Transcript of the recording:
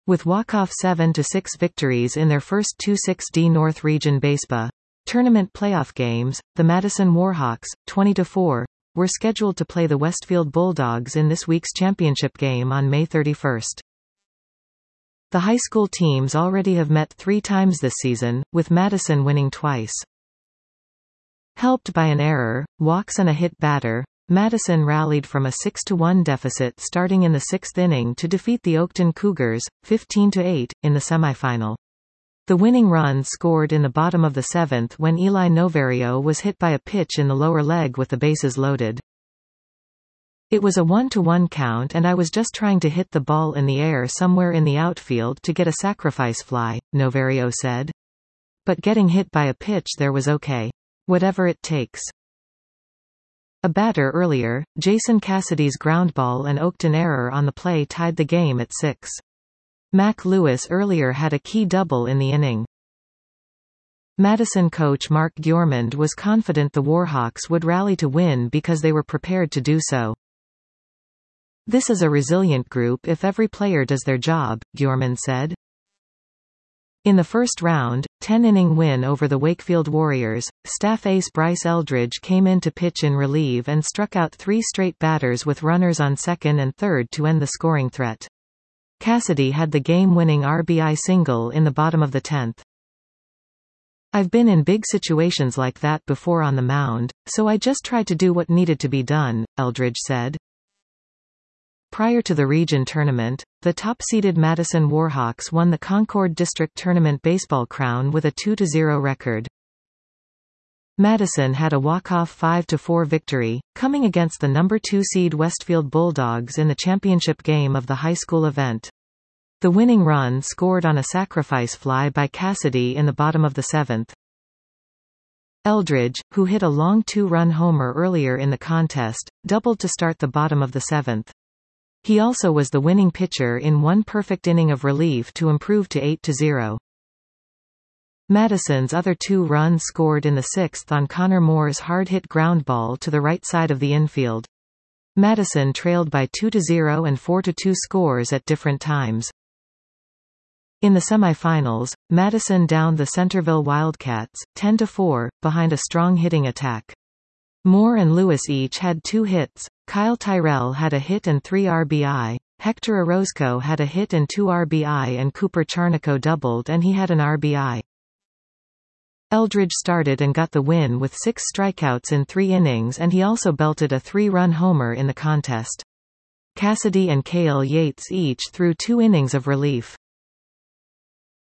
With walk-off 7-6 victories in their first two 6D North Region Baseball tournament playoff games, the Madison Warhawks, 20-4, were scheduled to play the Westfield Bulldogs in this week's championship game on May 31. The high school teams already have met 3 times this season, with Madison winning twice. Helped by an error, walks and a hit batter, Madison rallied from a 6-1 deficit starting in the 6th inning to defeat the Oakton Cougars, 15-8, in the semifinal. The winning run scored in the bottom of the 7th when Eli Novario was hit by a pitch in the lower leg with the bases loaded. It was a 1-1 count and I was just trying to hit the ball in the air somewhere in the outfield to get a sacrifice fly, Novario said. But getting hit by a pitch there was okay. Whatever it takes. A batter earlier, Jason Cassidy's ground ball and Oakton error on the play tied the game at 6. Mac Lewis earlier had a key double in the inning. Madison coach Mark Gjormund was confident the Warhawks would rally to win because they were prepared to do so. This is a resilient group if every player does their job, Gjormund said. In the first round, 10-inning win over the Wakefield Warriors, staff ace Bryce Eldridge came in to pitch in relief and struck out 3 straight batters with runners on second and third to end the scoring threat. Cassidy had the game-winning RBI single in the bottom of the 10th. I've been in big situations like that before on the mound, so I just tried to do what needed to be done, Eldridge said. Prior to the region tournament, the top-seeded Madison Warhawks won the Concord District Tournament baseball crown with a 2-0 record. Madison had a walk-off 5-4 victory, coming against the number 2 seed Westfield Bulldogs in the championship game of the high school event. The winning run scored on a sacrifice fly by Cassidy in the bottom of the 7th. Eldridge, who hit a long 2-run homer earlier in the contest, doubled to start the bottom of the 7th. He also was the winning pitcher in one perfect inning of relief to improve to 8-0. Madison's other 2 runs scored in the 6th on Connor Moore's hard-hit ground ball to the right side of the infield. Madison trailed by 2-0 and 4-2 scores at different times. In the semifinals, Madison downed the Centerville Wildcats, 10-4, behind a strong hitting attack. Moore and Lewis each had 2 hits, Kyle Tyrell had a hit and 3 RBI, Hector Orozco had a hit and 2 RBI and Cooper Charnico doubled and he had an RBI. Eldridge started and got the win with 6 strikeouts in 3 innings and he also belted a 3-run homer in the contest. Cassidy and Cale Yates each threw 2 innings of relief.